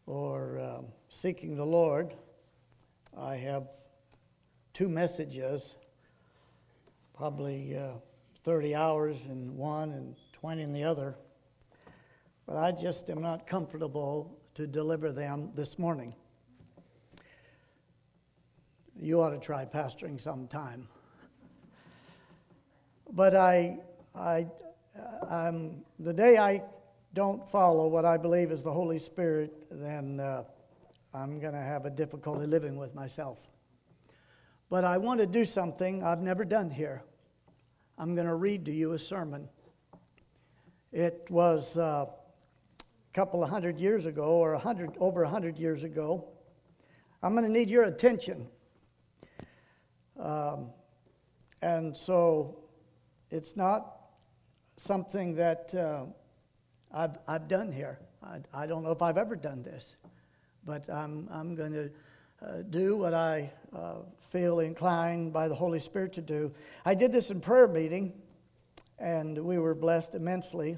or Seeking the Lord. I have two messages, probably 30 hours in one and 20 in the other, but I just am not comfortable to deliver them this morning. You ought to try pastoring sometime. But I'm the day I don't follow what I believe is the Holy Spirit, then I'm going to have a difficulty living with myself. But I want to do something I've never done here. I'm going to read to you a sermon. It was a couple of hundred years ago, or over 100 years ago. I'm going to need your attention. And so it's not something that I've done here. I don't know if I've ever done this, but I'm going to do what I feel inclined by the Holy Spirit to do. I did this in prayer meeting, and we were blessed immensely.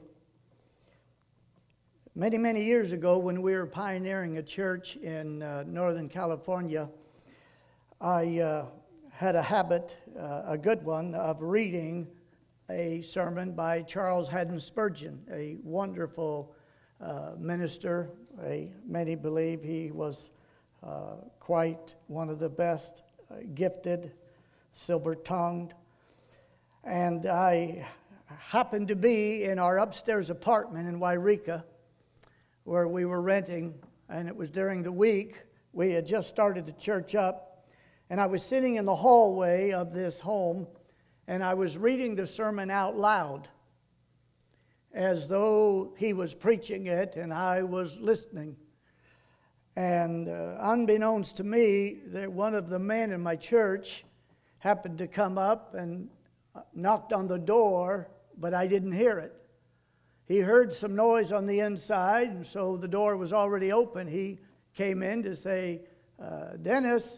Many, many years ago, when we were pioneering a church in Northern California, I had a habit, a good one, of reading a sermon by Charles Haddon Spurgeon, a wonderful minister. Many believe he was quite one of the best, gifted, silver-tongued. And I happened to be in our upstairs apartment in Wairika, where we were renting, and it was during the week. We had just started the church up, and I was sitting in the hallway of this home, and I was reading the sermon out loud as though he was preaching it and I was listening. And unbeknownst to me, that one of the men in my church happened to come up and knocked on the door, but I didn't hear it. He heard some noise on the inside, and so the door was already open. He came in to say, Dennis,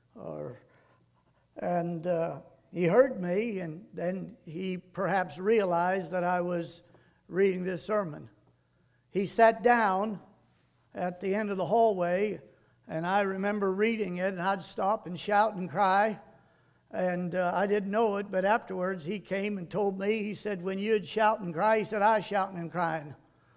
he heard me, and then he perhaps realized that I was reading this sermon. He sat down at the end of the hallway, and I remember reading it, and I'd stop and shout and cry, and I didn't know it, but afterwards he came and told me, he said, when you'd shout and cry, he said, I was shouting and crying.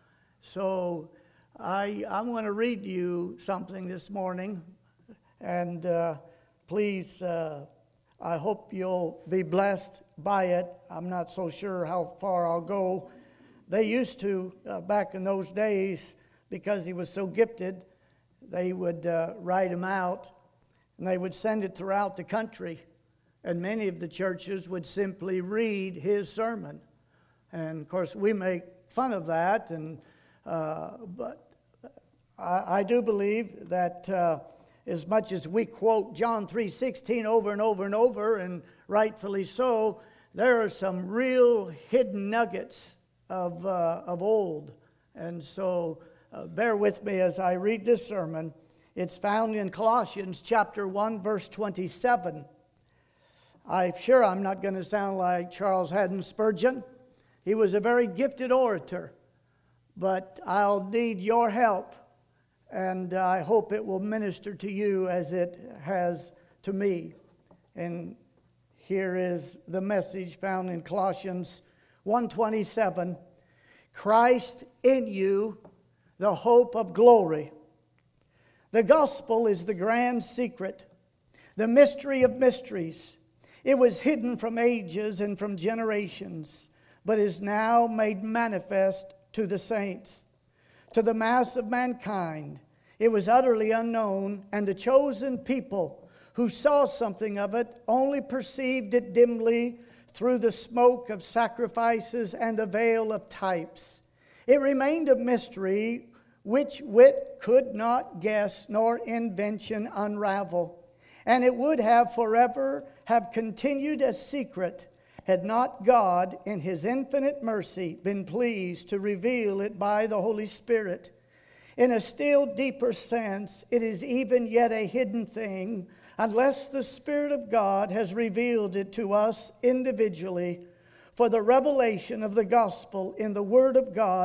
So I'm going to read you something this morning, and please, I hope you'll be blessed by it. I'm not so sure how far I'll go. They used to, back in those days, because he was so gifted, they would write him out, and they would send it throughout the country. And many of the churches would simply read his sermon. And, of course, we make fun of that, but I do believe that as much as we quote John 3:16 over and over and over, and rightfully so, there are some real hidden nuggets of old. And so bear with me as I read this sermon. It's found in Colossians chapter 1, verse 27. I'm sure I'm not going to sound like Charles Haddon Spurgeon. He was a very gifted orator, but I'll need your help. And I hope it will minister to you as it has to me. And here is the message found in Colossians 1:27. Christ in you, the hope of glory. The gospel is the grand secret, the mystery of mysteries. It was hidden from ages and from generations, but is now made manifest to the saints. To the mass of mankind, it was utterly unknown, and the chosen people who saw something of it only perceived it dimly through the smoke of sacrifices and the veil of types. It remained a mystery which wit could not guess nor invention unravel, and it would have forever have continued a secret had not God, in His infinite mercy, been pleased to reveal it by the Holy Spirit. In a still deeper sense, it is even yet a hidden thing, unless the Spirit of God has revealed it to us individually. For the revelation of the gospel in the Word of God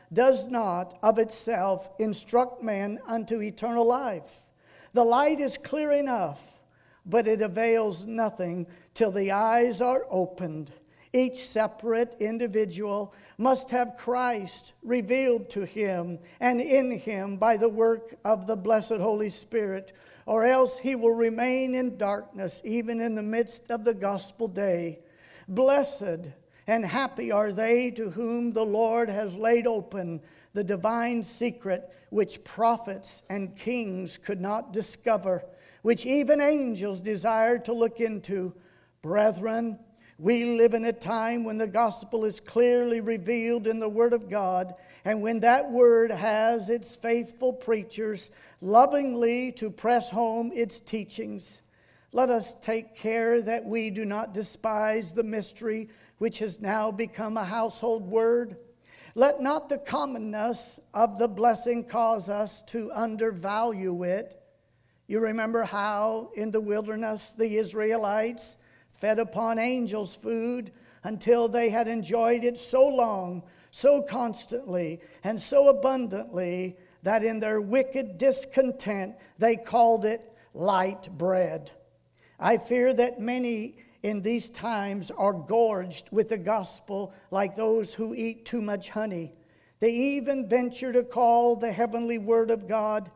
does not of itself instruct man unto eternal life. The light is clear enough, but it avails nothing till the eyes are opened. Each separate individual must have Christ revealed to him and in him by the work of the blessed Holy Spirit, or else he will remain in darkness even in the midst of the gospel day. Blessed and happy are they to whom the Lord has laid open the divine secret which prophets and kings could not discover, which even angels desire to look into. Brethren, we live in a time when the gospel is clearly revealed in the Word of God, and when that Word has its faithful preachers lovingly to press home its teachings. Let us take care that we do not despise the mystery which has now become a household word. Let not the commonness of the blessing cause us to undervalue it. You remember how in the wilderness the Israelites fed upon angels' food until they had enjoyed it so long, so constantly, and so abundantly that in their wicked discontent they called it light bread. I fear that many in these times are gorged with the gospel like those who eat too much honey. They even venture to call the heavenly word of God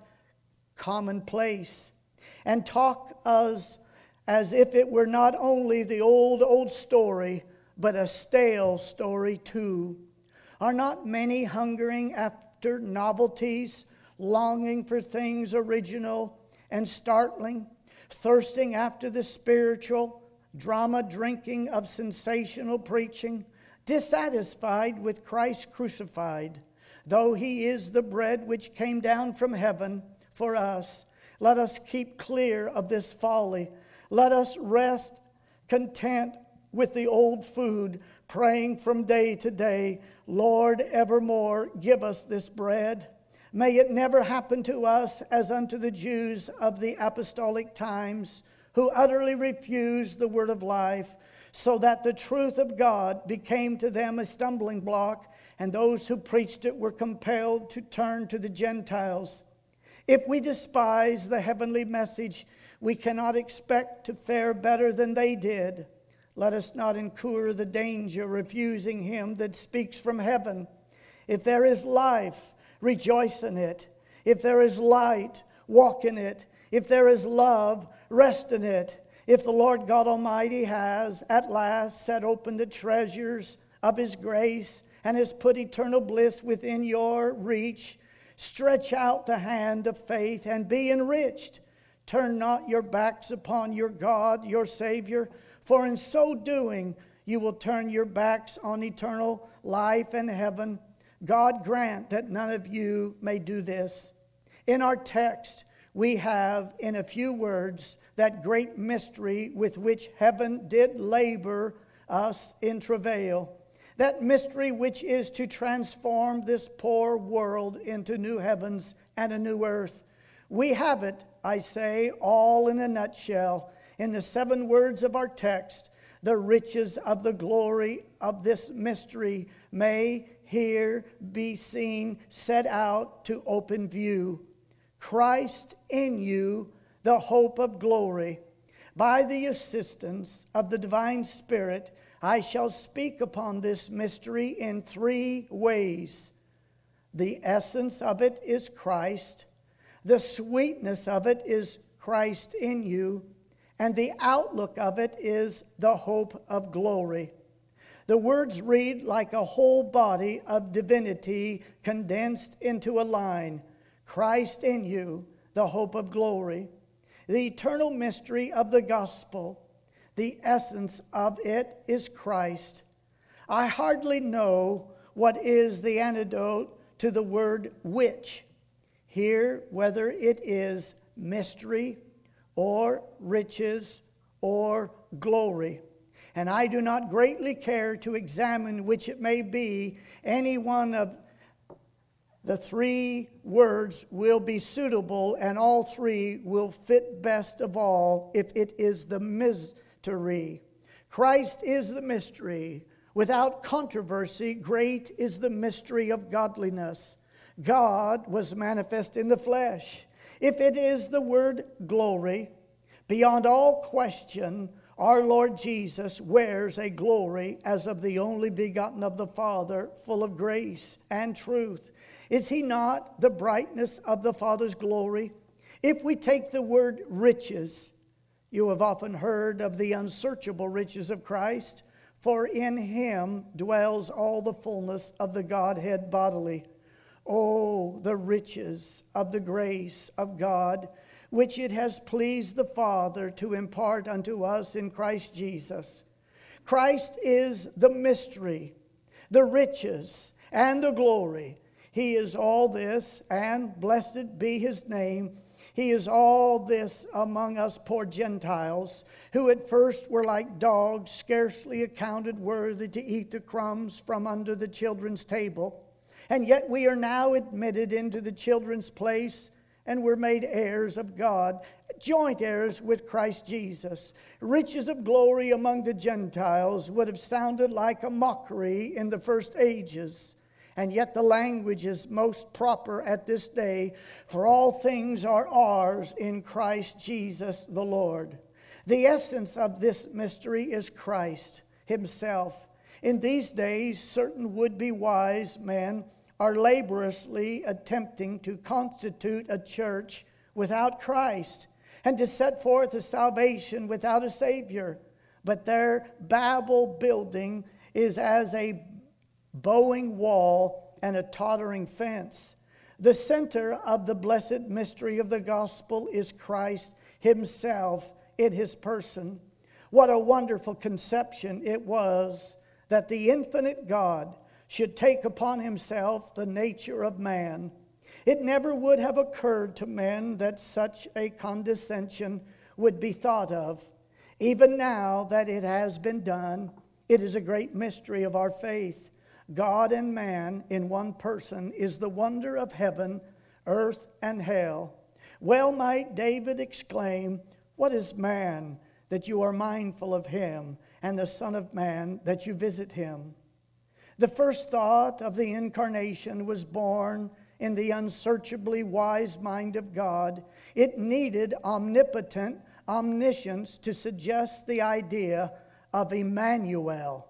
commonplace and talk as if it were not only the old story, but a stale story too. Are not many hungering after novelties, longing for things original and startling, thirsting after the spiritual, drama drinking of sensational preaching, dissatisfied with Christ crucified? Though he is the bread which came down from heaven for us, let us keep clear of this folly. Let us rest content with the old food, praying from day to day, Lord, evermore give us this bread. May it never happen to us as unto the Jews of the apostolic times, who utterly refused the word of life, so that the truth of God became to them a stumbling block, and those who preached it were compelled to turn to the Gentiles. If we despise the heavenly message, we cannot expect to fare better than they did. Let us not incur the danger of refusing him that speaks from heaven. If there is life, rejoice in it. If there is light, walk in it. If there is love, rest in it. If the Lord God Almighty has at last set open the treasures of his grace and has put eternal bliss within your reach, stretch out the hand of faith and be enriched. Turn not your backs upon your God, your Savior, for in so doing you will turn your backs on eternal life and heaven. God grant that none of you may do this. In our text, we have, in a few words, that great mystery with which heaven did labor us in travail. That mystery which is to transform this poor world into new heavens and a new earth. We have it, I say, all in a nutshell, in the 7 words of our text. The riches of the glory of this mystery may here be seen set out to open view. Christ in you, the hope of glory. By the assistance of the divine Spirit, I shall speak upon this mystery in 3 ways. The essence of it is Christ. The sweetness of it is Christ in you. And the outlook of it is the hope of glory. The words read like a whole body of divinity condensed into a line. Christ in you, the hope of glory. The eternal mystery of the gospel. The essence of it is Christ. I hardly know what is the antidote to the word which. Here, whether it is mystery or riches or glory. And I do not greatly care to examine which it may be. Any one of the 3 words will be suitable, and all 3 will fit best of all if it is the mystery. Christ is the mystery. Without controversy, great is the mystery of godliness. God was manifest in the flesh. If it is the word glory, beyond all question, our Lord Jesus wears a glory as of the only begotten of the Father, full of grace and truth. Is he not the brightness of the Father's glory? If we take the word riches, you have often heard of the unsearchable riches of Christ, for in him dwells all the fullness of the Godhead bodily. Oh, the riches of the grace of God, which it has pleased the Father to impart unto us in Christ Jesus. Christ is the mystery, the riches, and the glory. He is all this, and blessed be his name. He is all this among us poor Gentiles, who at first were like dogs, scarcely accounted worthy to eat the crumbs from under the children's table. And yet we are now admitted into the children's place, and were made heirs of God, joint heirs with Christ Jesus. Riches of glory among the Gentiles would have sounded like a mockery in the first ages. And yet the language is most proper at this day, for all things are ours in Christ Jesus the Lord. The essence of this mystery is Christ himself. In these days, certain would-be wise men are laboriously attempting to constitute a church without Christ and to set forth a salvation without a Savior. But their Babel building is as a bowing wall and a tottering fence. The center of the blessed mystery of the gospel is Christ himself in his person. What a wonderful conception it was that the infinite God should take upon himself the nature of man. It never would have occurred to men that such a condescension would be thought of. Even now that it has been done, it is a great mystery of our faith. God and man in one person is the wonder of heaven, earth, and hell. Well might David exclaim, "What is man that you are mindful of him, and the Son of Man that you visit him?" The first thought of the incarnation was born in the unsearchably wise mind of God. It needed omnipotent omniscience to suggest the idea of Emmanuel,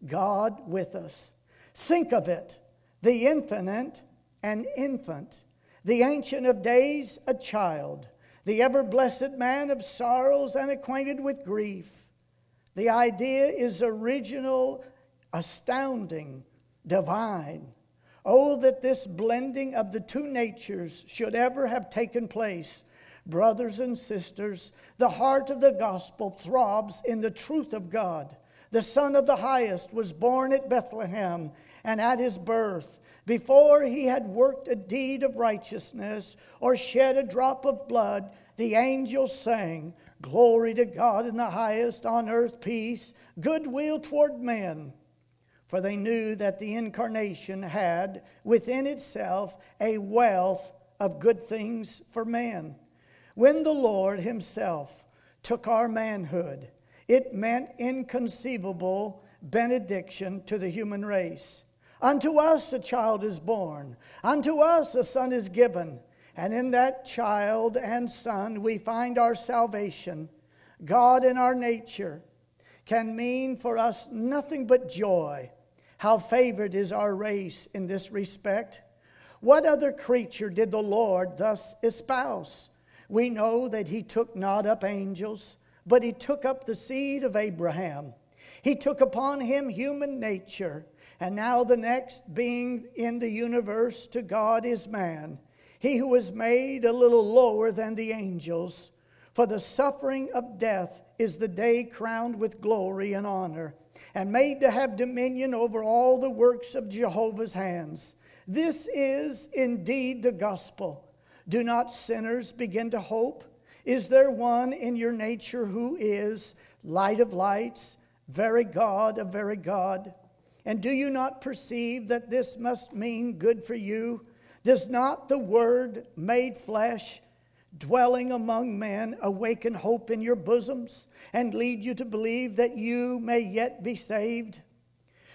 God with us. Think of it, the infinite an infant, the Ancient of Days a child, the ever-blessed man of sorrows and acquainted with grief. The idea is original, astounding, divine. Oh, that this blending of the two natures should ever have taken place. Brothers and sisters, the heart of the gospel throbs in the truth of God. The Son of the Highest was born at Bethlehem, and at his birth, before he had worked a deed of righteousness or shed a drop of blood, the angels sang, "Glory to God in the highest, on earth peace, goodwill toward men." For they knew that the incarnation had within itself a wealth of good things for man. When the Lord himself took our manhood, it meant inconceivable benediction to the human race. Unto us a child is born, unto us a son is given, and in that child and son we find our salvation. God in our nature can mean for us nothing but joy. How favored is our race in this respect. What other creature did the Lord thus espouse? We know that he took not up angels, but he took up the seed of Abraham. He took upon him human nature, and now the next being in the universe to God is man, he who was made a little lower than the angels. For the suffering of death is the day crowned with glory and honor, and made to have dominion over all the works of Jehovah's hands. This is indeed the gospel. Do not sinners begin to hope? Is there one in your nature who is light of lights, very God of very God? And do you not perceive that this must mean good for you? Does not the Word made flesh, dwelling among men, awaken hope in your bosoms and lead you to believe that you may yet be saved?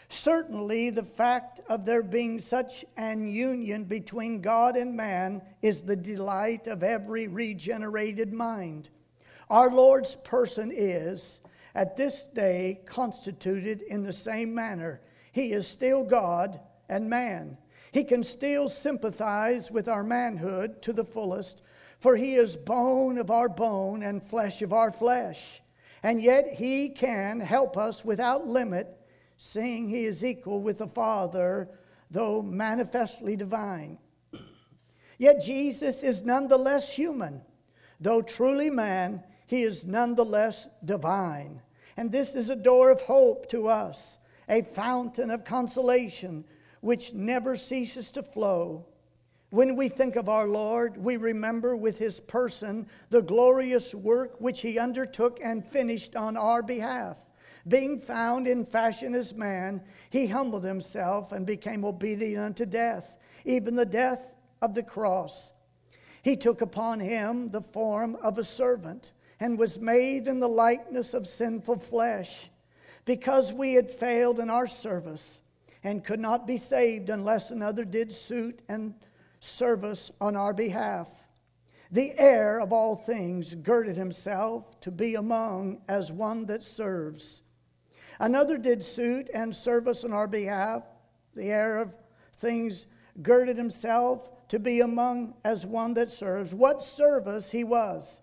Certainly, the fact of there being such an union between God and man is the delight of every regenerated mind. Our Lord's person is, at this day, constituted in the same manner. He is still God and man. He can still sympathize with our manhood to the fullest, for He is bone of our bone and flesh of our flesh. And yet He can help us without limit, seeing He is equal with the Father, though manifestly divine. Yet Jesus is nonetheless human. Though truly man, He is nonetheless divine. And this is a door of hope to us, a fountain of consolation which never ceases to flow. When we think of our Lord, we remember with His person the glorious work which He undertook and finished on our behalf. Being found in fashion as man, He humbled Himself and became obedient unto death, even the death of the cross. He took upon Him the form of a servant and was made in the likeness of sinful flesh. Because we had failed in our service and could not be saved unless another did suit and service on our behalf, the heir of all things girded Himself to be among as one that serves. Another did suit and service on our behalf. The heir of things girded Himself to be among as one that serves. What service He was!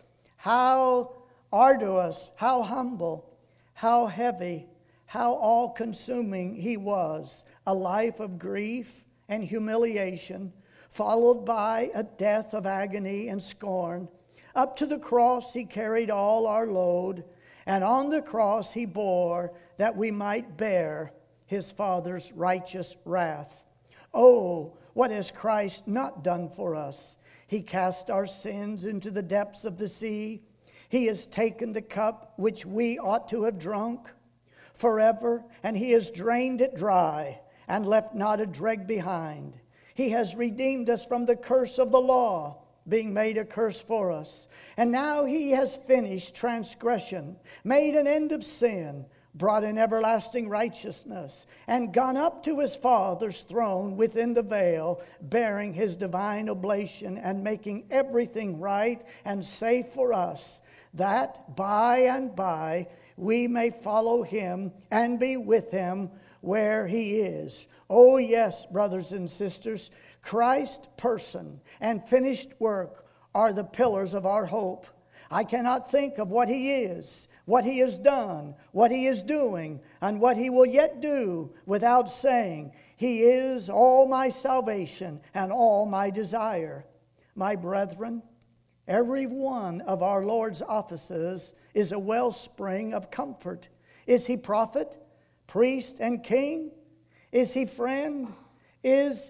How arduous, how humble, how heavy, how all-consuming He was. A life of grief and humiliation, followed by a death of agony and scorn. Up to the cross He carried all our load, and on the cross He bore that we might bear His Father's righteous wrath. Oh, what has Christ not done for us? He cast our sins into the depths of the sea. He has taken the cup which we ought to have drunk forever, and He has drained it dry and left not a dreg behind. He has redeemed us from the curse of the law, being made a curse for us. And now He has finished transgression, made an end of sin, brought in everlasting righteousness, and gone up to His Father's throne within the veil, bearing His divine oblation and making everything right and safe for us, that by and by we may follow Him and be with Him where He is. Oh yes, brothers and sisters, Christ's person and finished work are the pillars of our hope. I cannot think of what He is, what He has done, what He is doing, and what He will yet do without saying, He is all my salvation and all my desire. My brethren, every one of our Lord's offices is a wellspring of comfort. Is He prophet, priest, and king? Is He friend? Is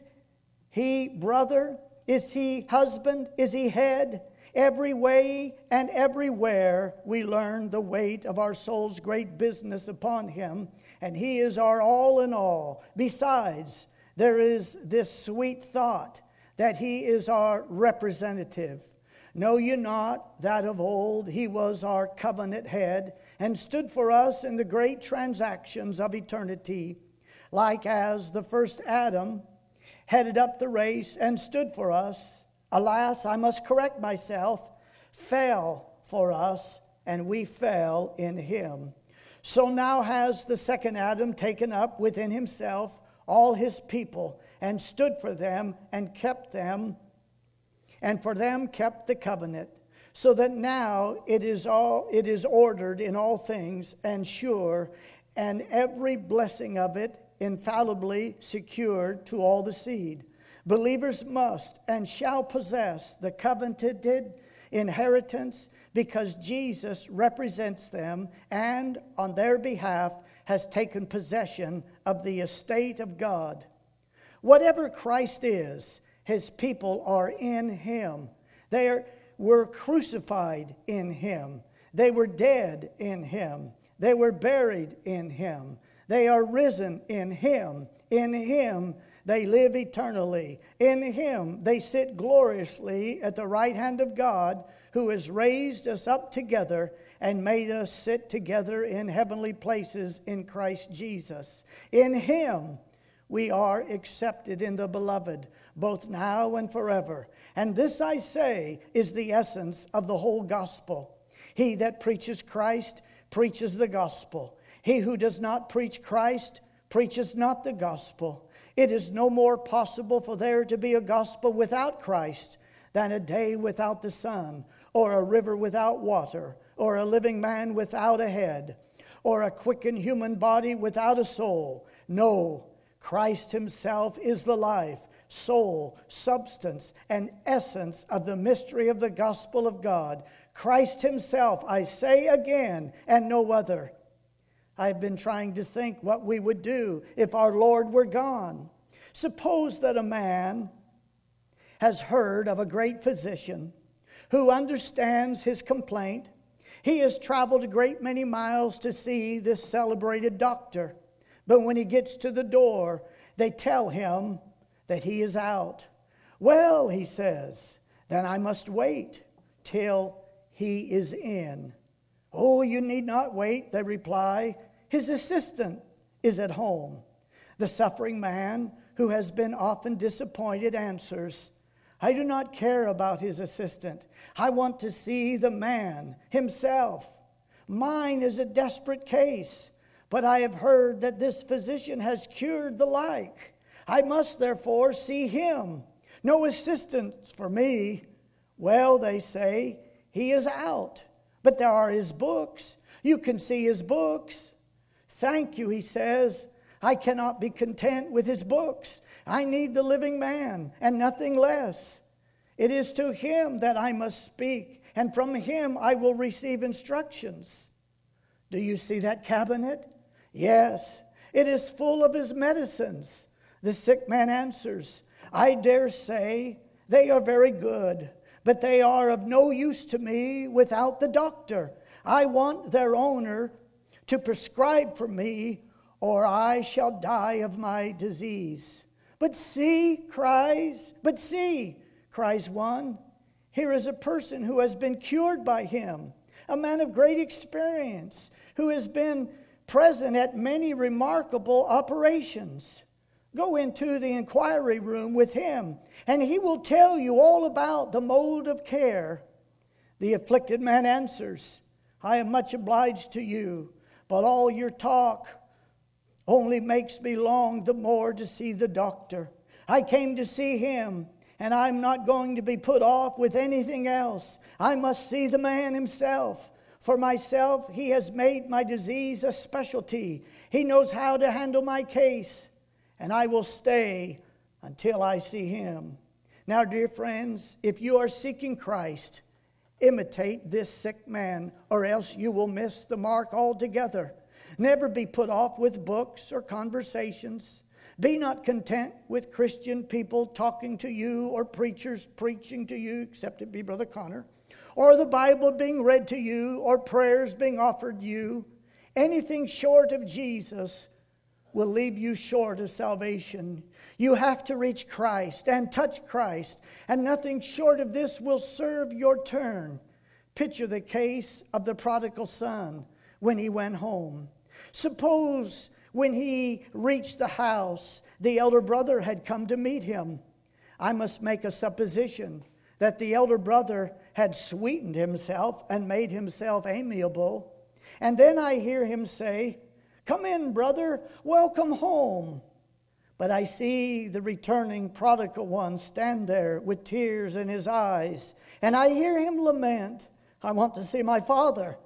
He brother? Is He husband? Is He head? Every way and everywhere we learn the weight of our soul's great business upon Him, and He is our all in all. Besides, there is this sweet thought that He is our representative. Know you not that of old He was our covenant head, and stood for us in the great transactions of eternity, like as the first Adam headed up the race and stood for us. Alas, I must correct myself, fell for us, and we fell in Him. So now has the second Adam taken up within himself all his people, and stood for them, and kept them, and for them kept the covenant, so that now it is ordered in all things, and sure, and every blessing of it infallibly secured to all the seed. Believers must and shall possess the covenanted inheritance, because Jesus represents them and on their behalf has taken possession of the estate of God. Whatever Christ is, His people are in Him. They were crucified in Him. They were dead in Him. They were buried in Him. They are risen in Him. In Him they live eternally. In Him they sit gloriously at the right hand of God, who has raised us up together and made us sit together in heavenly places in Christ Jesus. In Him we are accepted in the Beloved, both now and forever. And this, I say, is the essence of the whole gospel. He that preaches Christ preaches the gospel. He who does not preach Christ preaches not the gospel. It is no more possible for there to be a gospel without Christ than a day without the sun, or a river without water, or a living man without a head, or a quickened human body without a soul. No, Christ Himself is the life, soul, substance, and essence of the mystery of the gospel of God. Christ Himself, I say again, and no other. I've been trying to think what we would do if our Lord were gone. Suppose that a man has heard of a great physician who understands his complaint. He has traveled a great many miles to see this celebrated doctor. But when he gets to the door, they tell him that he is out. Well, he says, then I must wait till he is in. Oh, you need not wait, they reply. His assistant is at home. The suffering man, who has been often disappointed, answers, I do not care about his assistant. I want to see the man himself. Mine is a desperate case, but I have heard that this physician has cured the like. I must therefore see him. No assistance for me. Well, they say, he is out, but there are his books. You can see his books. Thank you, he says. I cannot be content with his books. I need the living man and nothing less. It is to him that I must speak, and from him I will receive instructions. Do you see that cabinet? Yes, it is full of his medicines. The sick man answers, I dare say they are very good, but they are of no use to me without the doctor. I want their owner to prescribe for me, or I shall die of my disease. But see, cries one. Here is a person who has been cured by him, a man of great experience, who has been present at many remarkable operations. Go into the inquiry room with him, and he will tell you all about the mode of care. The afflicted man answers, I am much obliged to you, but all your talk only makes me long the more to see the doctor. I came to see him, and I'm not going to be put off with anything else. I must see the man himself. For myself, he has made my disease a specialty. He knows how to handle my case, and I will stay until I see him. Now, dear friends, if you are seeking Christ, imitate this sick man, or else you will miss the mark altogether. Never be put off with books or conversations. Be not content with Christian people talking to you, or preachers preaching to you, except it be Brother Connor, or the Bible being read to you, or prayers being offered you. Anything short of Jesus will leave you short of salvation. You have to reach Christ and touch Christ, and nothing short of this will serve your turn. Picture the case of the prodigal son when he went home. Suppose when he reached the house, the elder brother had come to meet him. I must make a supposition that the elder brother had sweetened himself and made himself amiable. And then I hear him say, "Come in, brother, welcome home." But I see the returning prodigal one stand there with tears in his eyes, and I hear him lament, "I want to see my father.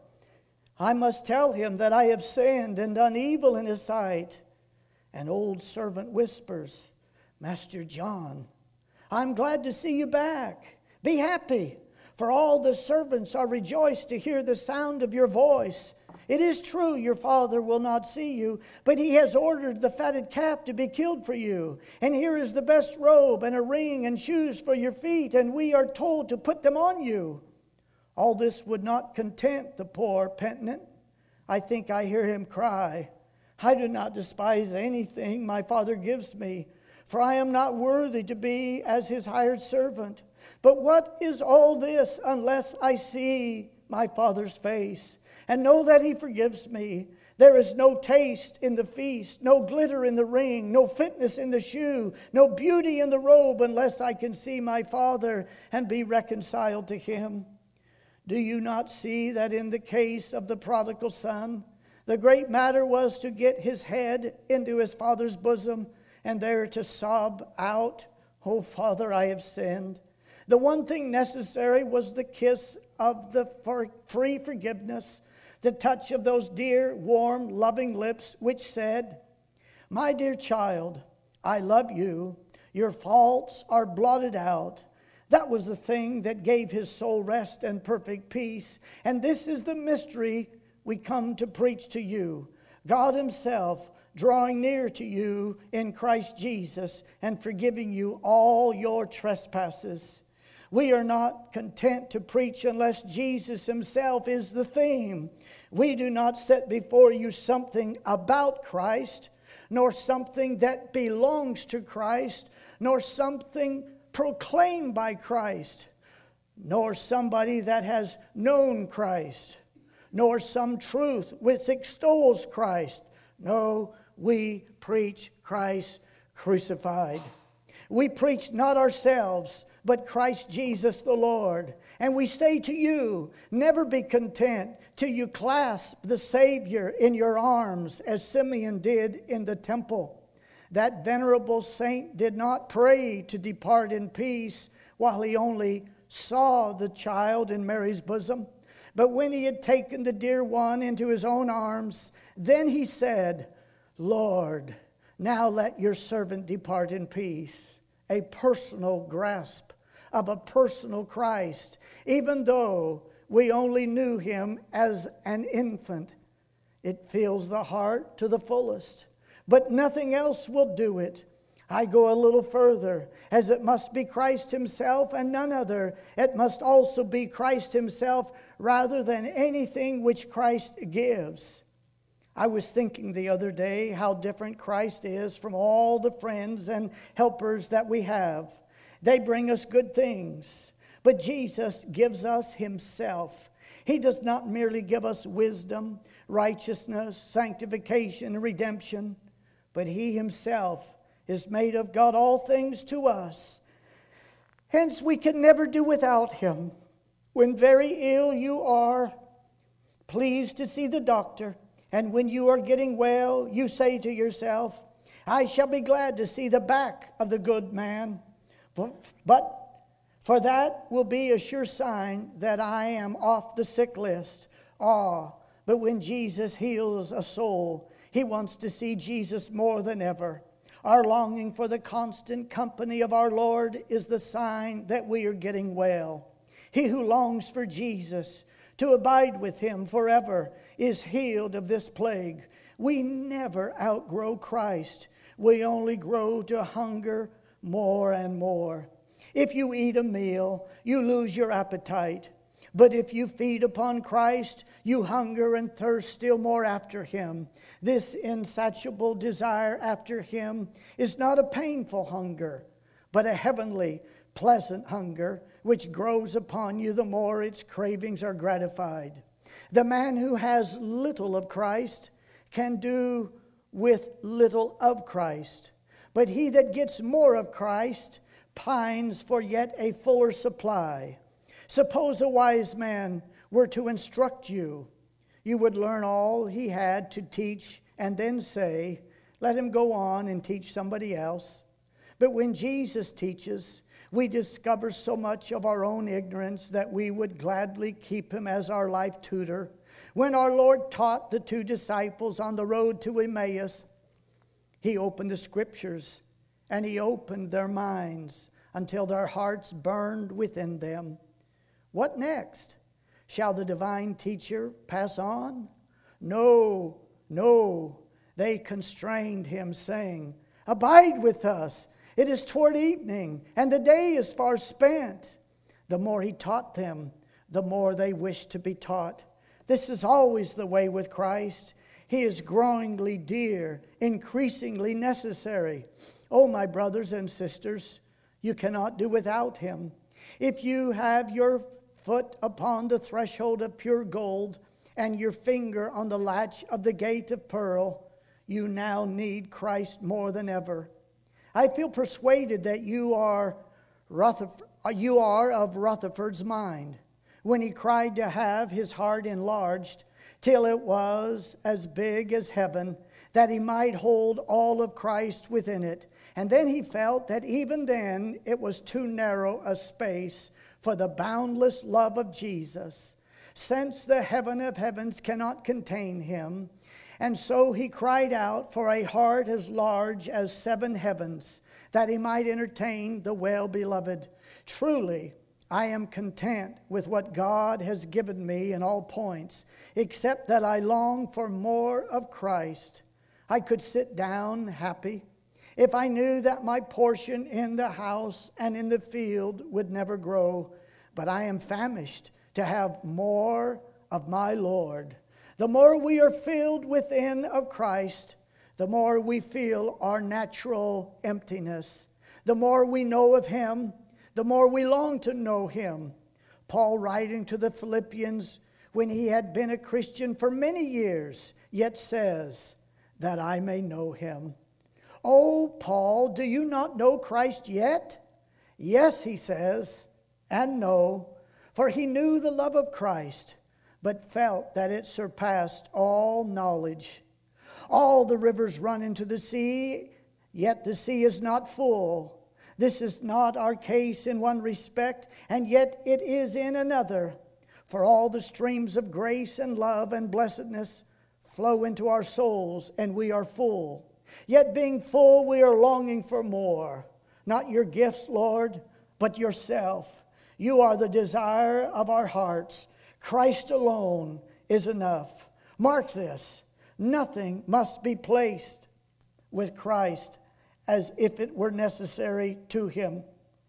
I must tell him that I have sinned and done evil in his sight." An old servant whispers, "Master John, I'm glad to see you back. Be happy, for all the servants are rejoiced to hear the sound of your voice. It is true your father will not see you, but he has ordered the fatted calf to be killed for you. And here is the best robe and a ring and shoes for your feet, and we are told to put them on you." All this would not content the poor penitent. I think I hear him cry, "I do not despise anything my father gives me, for I am not worthy to be as his hired servant. But what is all this unless I see my father's face? and know that he forgives me. There is no taste in the feast, no glitter in the ring, no fitness in the shoe, no beauty in the robe, unless I can see my Father and be reconciled to him. Do you not see that in the case of the prodigal son, the great matter was to get his head into his father's bosom and there to sob out, "Oh, Father, I have sinned." The one thing necessary was the kiss of the free forgiveness, the touch of those dear, warm, loving lips which said, "My dear child, I love you. Your faults are blotted out." That was the thing that gave his soul rest and perfect peace. And this is the mystery we come to preach to you. God himself drawing near to you in Christ Jesus and forgiving you all your trespasses. We are not content to preach unless Jesus himself is the theme. We do not set before you something about Christ, nor something that belongs to Christ, nor something proclaimed by Christ, nor somebody that has known Christ, nor some truth which extols Christ. No, we preach Christ crucified. We preach not ourselves, but Christ Jesus the Lord. And we say to you, never be content till you clasp the Savior in your arms, as Simeon did in the temple. That venerable saint did not pray to depart in peace while he only saw the child in Mary's bosom. But when he had taken the dear one into his own arms, then he said, "Lord, now let your servant depart in peace." A personal grasp of a personal Christ, even though we only knew him as an infant. It fills the heart to the fullest, but nothing else will do it. I go a little further, as it must be Christ himself and none other. It must also be Christ himself rather than anything which Christ gives. I was thinking the other day how different Christ is from all the friends and helpers that we have. They bring us good things, but Jesus gives us himself. He does not merely give us wisdom, righteousness, sanctification, and redemption, but he himself is made of God all things to us. Hence we can never do without him. When very ill you are pleased to see the doctor, and when you are getting well, you say to yourself, "I shall be glad to see the back of the good man." But for that will be a sure sign that I am off the sick list. But when Jesus heals a soul, he wants to see Jesus more than ever. Our longing for the constant company of our Lord is the sign that we are getting well. He who longs for Jesus, to abide with him forever, is healed of this plague. We never outgrow Christ. We only grow to hunger more and more. If you eat a meal, you lose your appetite. But if you feed upon Christ, you hunger and thirst still more after him. This insatiable desire after him is not a painful hunger, but a heavenly, pleasant hunger, which grows upon you the more its cravings are gratified. The man who has little of Christ can do with little of Christ. But he that gets more of Christ pines for yet a fuller supply. Suppose a wise man were to instruct you. You would learn all he had to teach and then say, "Let him go on and teach somebody else." But when Jesus teaches, we discover so much of our own ignorance that we would gladly keep him as our life tutor. When our Lord taught the two disciples on the road to Emmaus, he opened the scriptures and he opened their minds until their hearts burned within them. What next? Shall the divine teacher pass on? No, no. They constrained him, saying, "Abide with us. It is toward evening, and the day is far spent." The more he taught them, the more they wished to be taught. This is always the way with Christ. He is growingly dear, increasingly necessary. Oh, my brothers and sisters, you cannot do without him. If you have your foot upon the threshold of pure gold, and your finger on the latch of the gate of pearl, you now need Christ more than ever. I feel persuaded that you are of Rutherford's mind when he cried to have his heart enlarged till it was as big as heaven, that he might hold all of Christ within it. And then he felt that even then it was too narrow a space for the boundless love of Jesus, since the heaven of heavens cannot contain him. And so he cried out for a heart as large as 7 heavens, that he might entertain the well-beloved. Truly, I am content with what God has given me in all points, except that I long for more of Christ. I could sit down happy if I knew that my portion in the house and in the field would never grow. But I am famished to have more of my Lord. The more we are filled within of Christ, the more we feel our natural emptiness. The more we know of him, the more we long to know him. Paul, writing to the Philippians when he had been a Christian for many years, yet says, that I may know him. Oh, Paul, do you not know Christ yet? Yes, he says, and no, for he knew the love of Christ, but felt that it surpassed all knowledge. All the rivers run into the sea, yet the sea is not full. This is not our case in one respect, and yet it is in another. For all the streams of grace and love and blessedness flow into our souls, and we are full. Yet being full, we are longing for more. Not your gifts, Lord, but yourself. You are the desire of our hearts. Christ alone is enough. Mark this. Nothing must be placed with Christ as if it were necessary to him.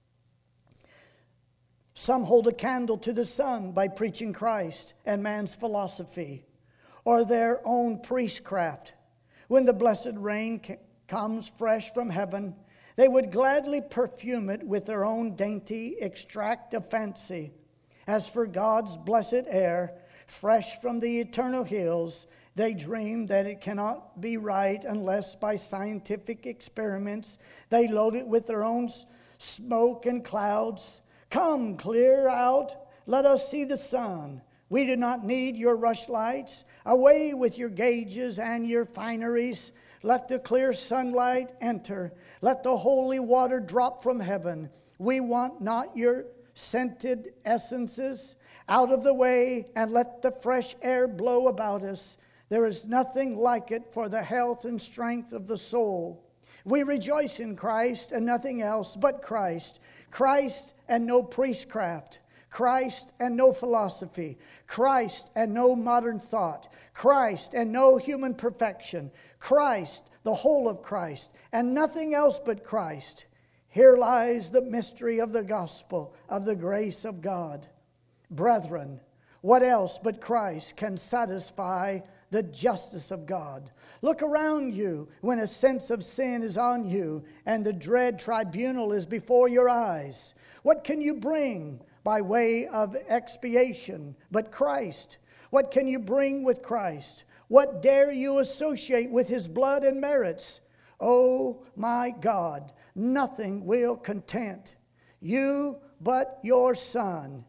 Some hold a candle to the sun by preaching Christ and man's philosophy, or their own priestcraft. When the blessed rain comes fresh from heaven, they would gladly perfume it with their own dainty extract of fancy. As for God's blessed air, fresh from the eternal hills, they dream that it cannot be right unless by scientific experiments they load it with their own smoke and clouds. Come, clear out, let us see the sun. We do not need your rushlights. Away with your gauges and your fineries. Let the clear sunlight enter. Let the holy water drop from heaven. We want not your scented essences. Out of the way, and let the fresh air blow about us. There is nothing like it for the health and strength of the soul. We rejoice in Christ and nothing else but Christ. Christ and no priestcraft. Christ and no philosophy. Christ and no modern thought. Christ and no human perfection. Christ, the whole of Christ, and nothing else but Christ. Here lies the mystery of the gospel of the grace of God. Brethren, what else but Christ can satisfy the justice of God? Look around you when a sense of sin is on you and the dread tribunal is before your eyes. What can you bring by way of expiation but Christ? What can you bring with Christ? What dare you associate with his blood and merits? Oh my God, nothing will content you but your Son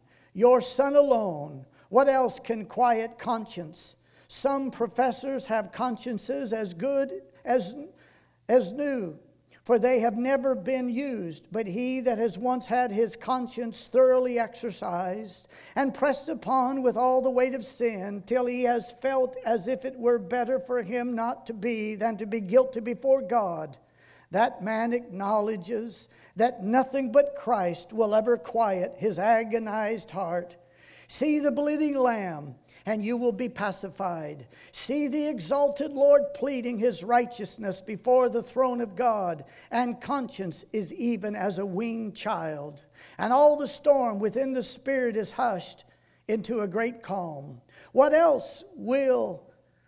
alone. What else can quiet conscience? Some professors have consciences as good as new, for they have never been used. But he that has once had his conscience thoroughly exercised and pressed upon with all the weight of sin, till he has felt as if it were better for him not to be than to be guilty before God, that man acknowledges that nothing but Christ will ever quiet his agonized heart. See the bleeding Lamb, and you will be pacified. See the exalted Lord pleading his righteousness before the throne of God, and conscience is even as a weaned child. And all the storm within the spirit is hushed into a great calm. What else will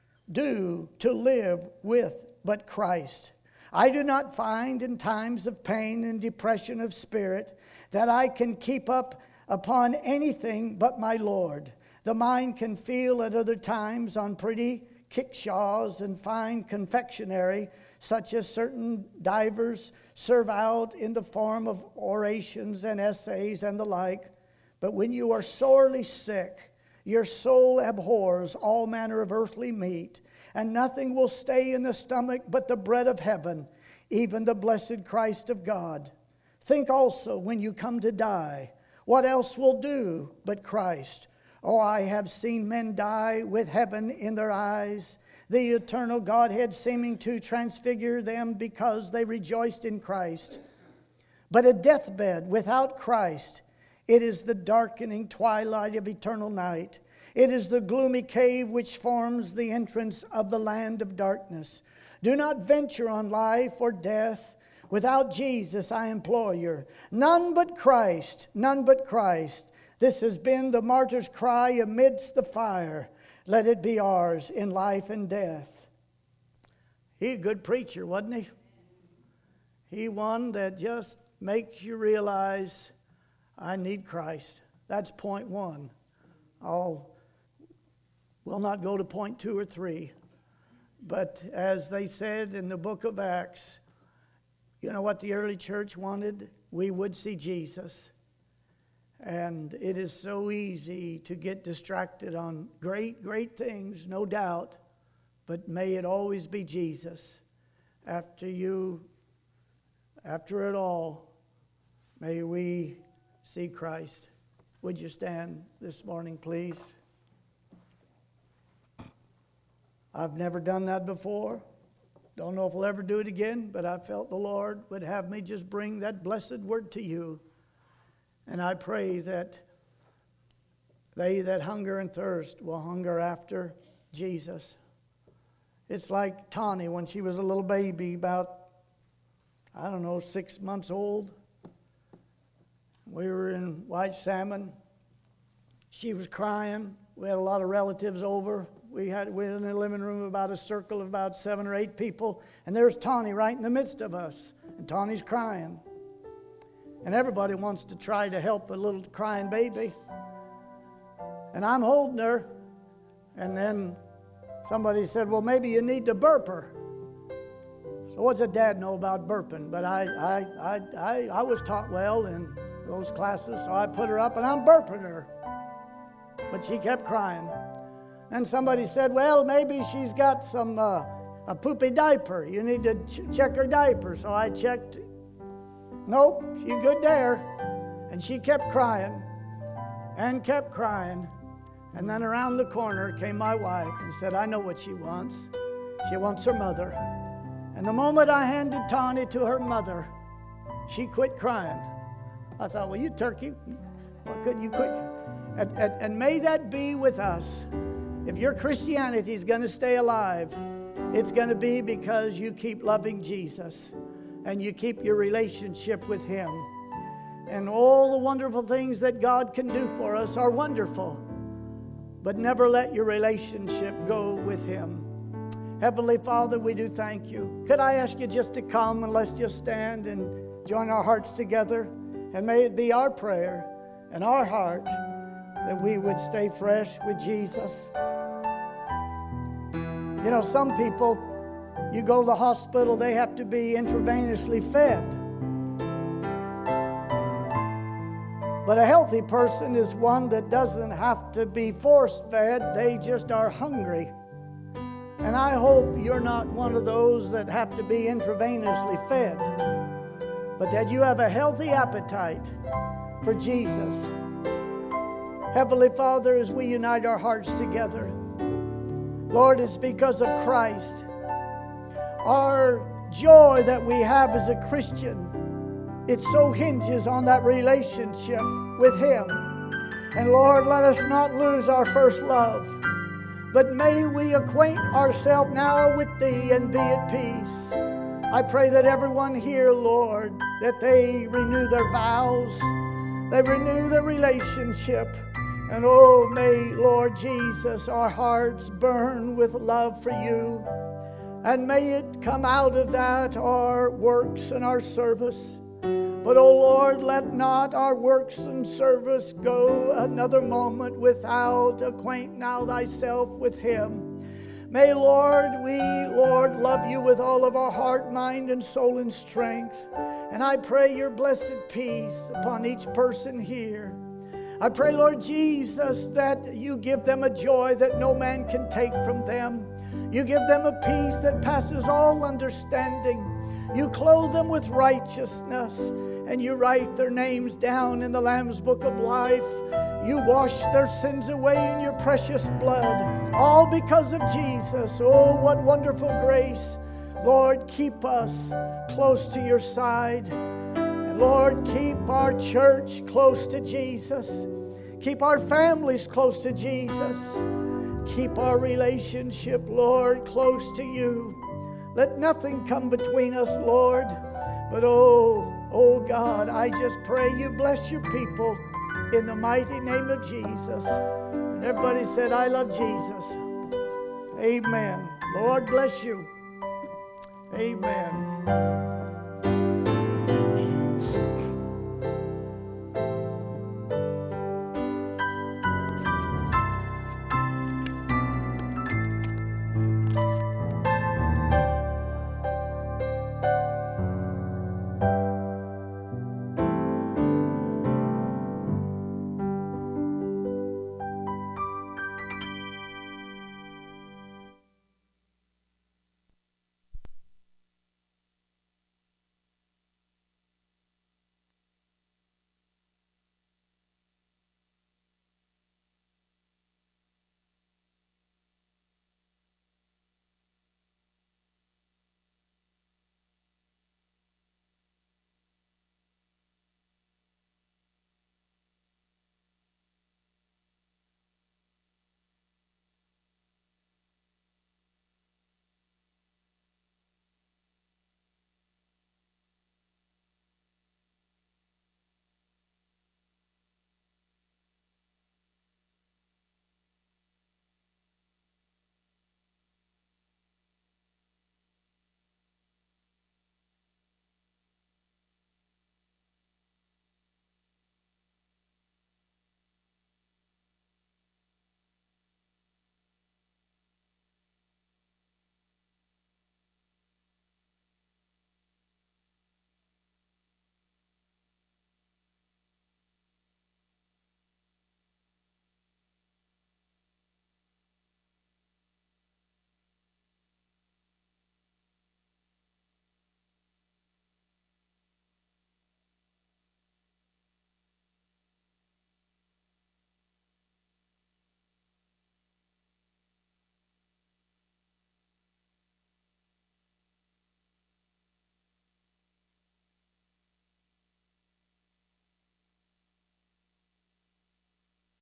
do to live with but Christ? I do not find in times of pain and depression of spirit that I can keep up upon anything but my Lord, The mind can feel at other times on pretty kickshaws and fine confectionery, such as certain divers serve out in the form of orations and essays and the like. But when you are sorely sick, your soul abhors all manner of earthly meat, and nothing will stay in the stomach but the bread of heaven, even the blessed Christ of God. Think also when you come to die, what else will do but Christ? Oh, I have seen men die with heaven in their eyes, the eternal Godhead seeming to transfigure them because they rejoiced in Christ. But a deathbed without Christ, it is the darkening twilight of eternal night. It is the gloomy cave which forms the entrance of the land of darkness. Do not venture on life or death without Jesus, I implore you. None but Christ, none but Christ. This has been the martyr's cry amidst the fire. Let it be ours in life and death. He a good preacher, wasn't he? He one that just makes you realize, I need Christ. That's point one. We'll not go to point 2 or 3. But as they said in the book of Acts, you know what the early church wanted? We would see Jesus. And it is so easy to get distracted on great, great things, no doubt. But may it always be Jesus. After it all, may we see Christ. Would you stand this morning, please? I've never done that before. Don't know if we'll ever do it again, but I felt the Lord would have me just bring that blessed word to you. And I pray that they that hunger and thirst will hunger after Jesus. It's like Tawny when she was a little baby, about, 6 months old. We were in White Salmon. She was crying. We had a lot of relatives over. We were in the living room about a circle of about 7 or 8 people. And there's Tawny right in the midst of us. And Tawny's crying. And everybody wants to try to help a little crying baby. And I'm holding her. And then somebody said, well, maybe you need to burp her. So what's a dad know about burping? But I was taught well in those classes, so I put her up and I'm burping her. But she kept crying. And somebody said, well, maybe she's got some a poopy diaper. You need to check her diaper. So I checked. Nope, she's good there. And she kept crying and kept crying. And then around the corner came my wife and said, I know what she wants. She wants her mother. And the moment I handed Tawny to her mother, she quit crying. I thought, well, you turkey, what could you quit? And may that be with us. If your Christianity is going to stay alive, it's going to be because you keep loving Jesus and you keep your relationship with Him. And all the wonderful things that God can do for us are wonderful, but never let your relationship go with Him. Heavenly Father, we do thank you. Could I ask you just to come and let's just stand and join our hearts together? And may it be our prayer and our heart that we would stay fresh with Jesus. You know, some people, you go to the hospital, they have to be intravenously fed. But a healthy person is one that doesn't have to be force-fed. They just are hungry. And I hope you're not one of those that have to be intravenously fed, but that you have a healthy appetite for Jesus. Heavenly Father, as we unite our hearts together, Lord, it's because of Christ. Our joy that we have as a Christian, it so hinges on that relationship with Him. And Lord, let us not lose our first love, but may we acquaint ourselves now with Thee and be at peace. I pray that everyone here, Lord, that they renew their vows, they renew their relationship. And oh, may, Lord Jesus, our hearts burn with love for You. And may it come out of that our works and our service. But, O Lord, let not our works and service go another moment without acquaint now thyself with him. May, Lord, we, Lord, love you with all of our heart, mind, and soul and strength. And I pray your blessed peace upon each person here. I pray, Lord Jesus, that you give them a joy that no man can take from them. You give them a peace that passes all understanding. You clothe them with righteousness, and you write their names down in the Lamb's Book of Life. You wash their sins away in your precious blood, all because of Jesus. Oh, what wonderful grace. Lord, keep us close to your side. And Lord, keep our church close to Jesus. Keep our families close to Jesus. Keep our relationship, Lord, close to you. Let nothing come between us, Lord. But oh God, I just pray you bless your people in the mighty name of Jesus. And everybody said, I love Jesus. Amen. Lord bless you. Amen.